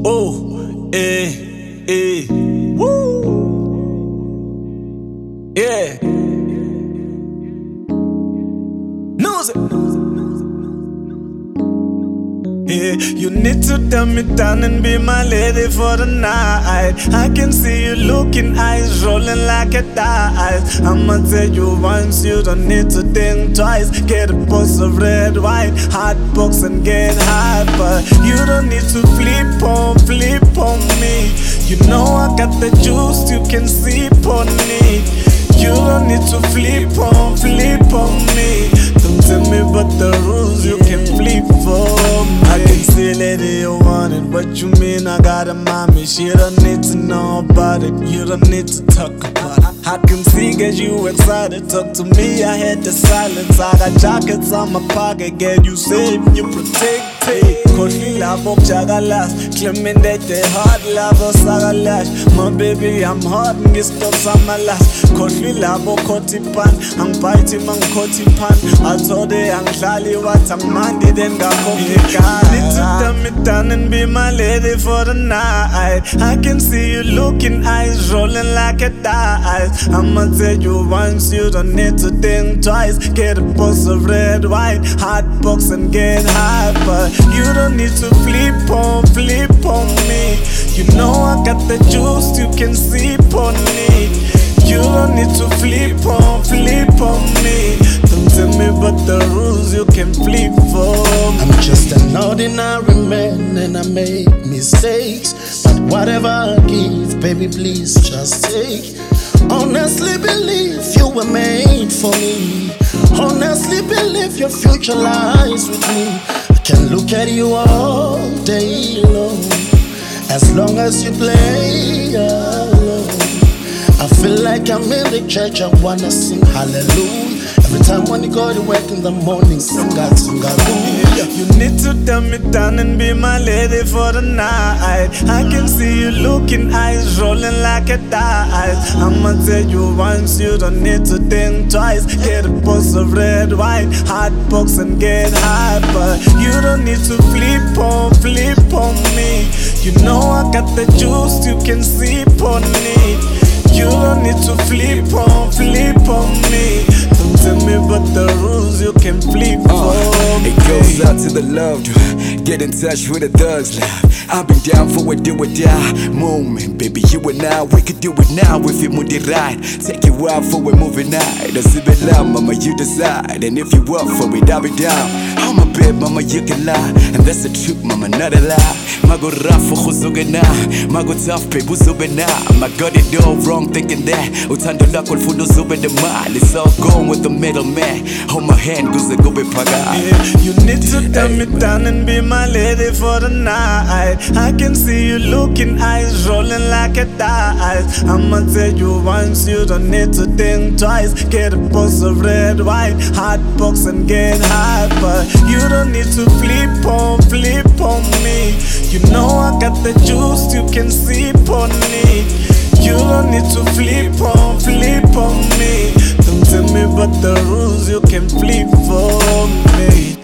Oh, woo, yeah. Knows it. Yeah, you need to dumb me down and be my lady for the night. I can see you looking, eyes rolling like a dice. I'ma tell you once, you don't need to think twice. Get a box of red wine, hot box and get hyper. You don't need to flip on me. You know I got the juice, you can sip on me. You don't need to flip on me. Don't tell me about the rules, you can flip for me. I can see lady you want it, what you mean I got a mommy? She don't need to know about it, you don't need to talk about it. I can see get you excited, talk to me, I had the silence. I got jackets on my pocket, get you safe, you protected. Kodli labo jagalas, claiming that they hard labo sagalash. My baby I'm hot, ngisto samalas. Kodli labo kotipan, ang biting mang kotipan. I told her ang lali what I'm mandi then ga komplicated. Need to dumb me down and be my lady for the night. I can see you looking, eyes rolling like a dice. I'ma tell you once, you don't need to think twice. Get a box of red wine, hot box and get hyper. You don't need to flip on me. You know I got the juice, you can sip on me. You don't need to flip on me. Don't tell me about the rules, you can flip for me. I'm just an ordinary man and I make mistakes, but whatever I give, baby, please just take. Honestly believe you were made for me. Honestly believe your future lies with me. I can look at you all day long, as long as you play alone. I feel like I'm in the church, I wanna sing hallelujah. Every time when you go to work in the morning, sing God, hallelujah. You need to dumb me down and be my lady for the night. I can see you looking, eyes rolling like a dice. I'ma tell you once, you don't need to think twice. Get a box of red wine, hot box and get hyper. You don't need to flip on me. You know I got the juice, you can sip on me. You don't need to flip on me. Don't tell me about the rules, you can flip for me. It goes out to the loved one, get in touch with the thugs life. I've been down for a do or die moment. Baby, you and I, we could do it now if you move it right. Take you out for a movie night. That's it, love, mama, you decide. And if you up for it, I'll be down. I'm a bit, mama, you can lie. And that's the truth, mama, not a lie. Mago rafu khuzugena, mago tough babe uzubena. I got it all wrong thinking that utando lako lfundo zube the mile. It's all gone with the middleman. Hold my hand, guze gobe paga. You need to dumb me down and be my lady for the night. I can see you looking, eyes rolling like a dice. I'ma tell you once, you don't need to think twice. Get a box of red wine, hot box and get hyper. You don't need to flip on me. You know I got the juice, you can sip on me. You don't need to flip on me. Don't tell me about the rules, you can flip for me.